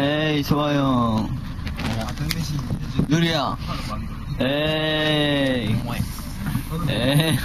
에이, 좋아요. 누리야. 에이. 에이.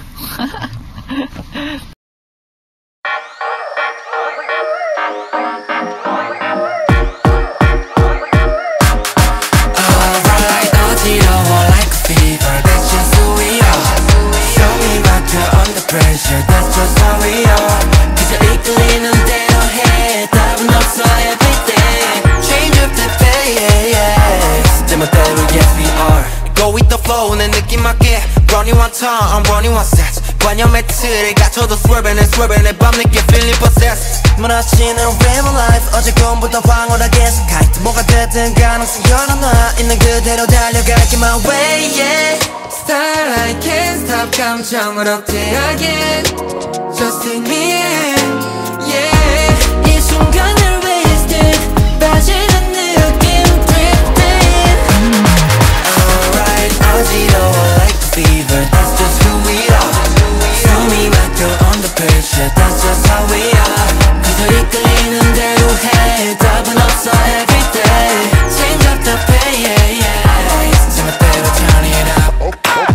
Alright, 어지러워 like a fever. That's just who we are. 손이 막혀 under pressure. That's just how we are. 그저 이끌리는 대로 해. 답은 없어 everyday. Change up the pace. 제멋대로 yes we are. Go with the flow 내 느낌 맞게. Running one time, I'm running one set. 관념의 틀에 갇혀도 swerving and swerving. 내 밤늦게 feeling possessed. 무너지는 real life. 어제금부터 황홀하게 스카이트. 뭐가 되든 가능성 열어놔. 있는 그대로 달려갈게 my way yeah. Starlight can't stop 감정을 억제하게. Just take me in yeah. 이 순간을 wasted. 빠지는 느낌 drifting. Alright 어지러워 like a fever. That's just who we are. 숨이 막혀 under pressure. That's just how we are. 그저 이끌리는 대로 해. 답은 없어 everyday. Change up the pace. 제멋대로 turn it up.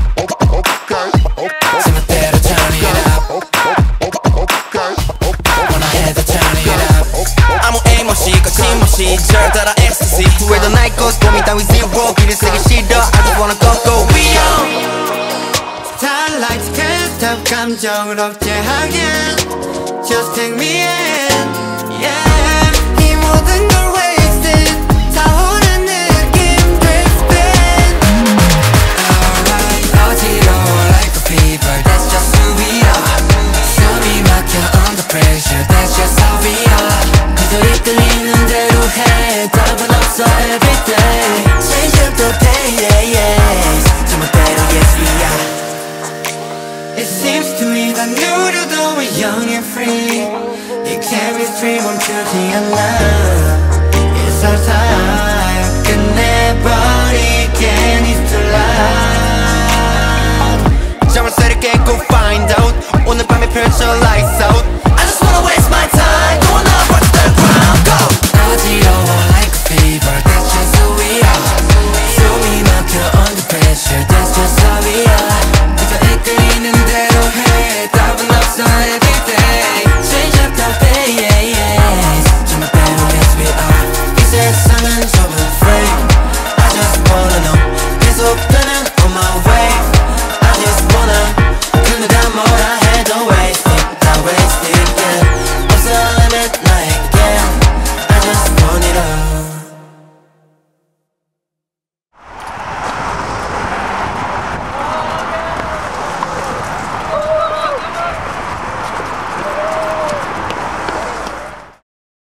제멋대로 turn it up. Wanna have to turn it up. 아무 aim 없이 거침없이 절따라 ecstasy. 후회도 날 것 고민 따위 zero. 길을 쓰기 싫어. I just wanna go we on. Starlights can't stop 감정을 억제하게. Just take me in yeah. 이 모든 걸 wasted. 타오른 느낌 drifting. Alright 어지러워 like a fever. That's just who we are. 숨이 막혀 under pressure. That's just how we are. 그저 이끌리는 대로 해. 답은 없어 everyday. Change up the pace. 제멋대로 yes we are. It seems to me that 누려도 we're young and free. 이 chemistry 멈추지 않아. It's our time. 끝내버리게 needs to love. 정을 새롭게 go find out. 오늘 밤에 펼쳐 lights out. I just wanna waste my time.